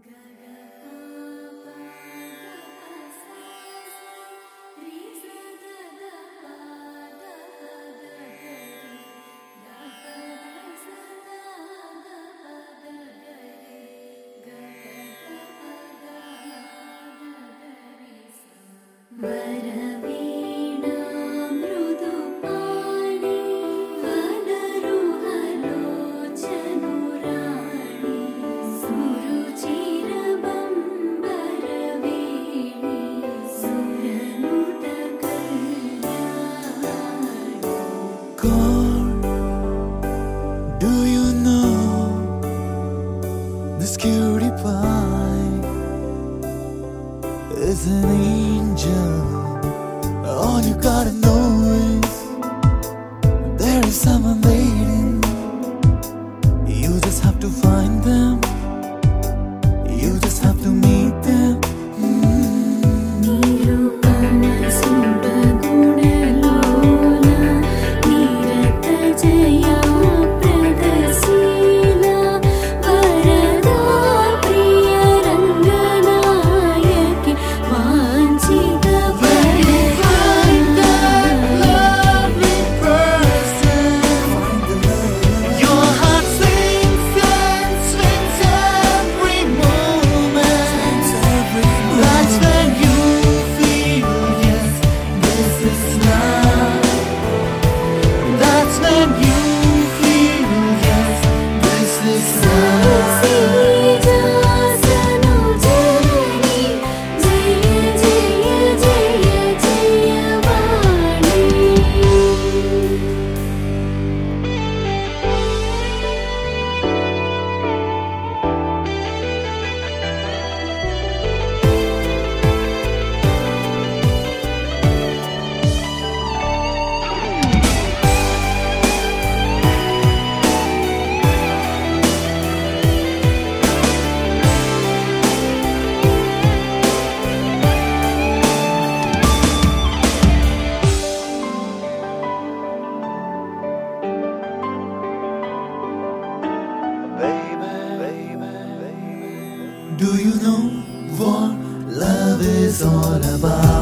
God, do you know this cutie pie is an angel? All you gotta know is there is someone waiting. You just have to find them. You just have to meet them. Do you know what love is all about?